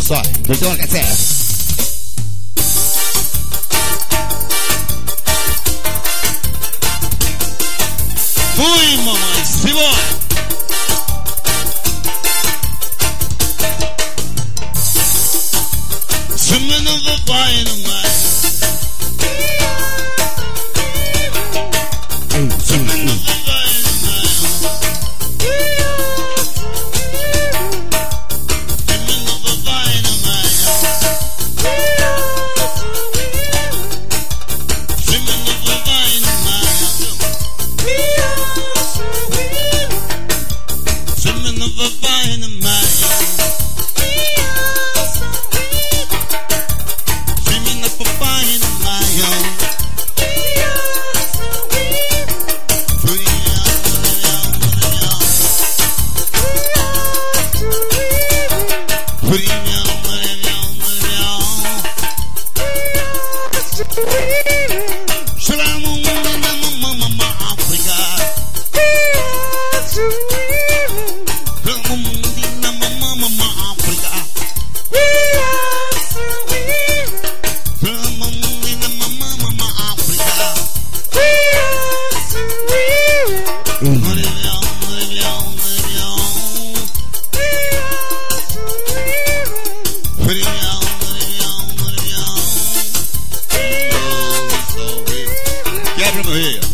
só, do Dona Cassé. Fui, mamãe, simbora! Swimming of the fire in my swimming of the fire in my swimming of the fire in my swimming of the fire in my swimming of the fire in my Quebra no meio.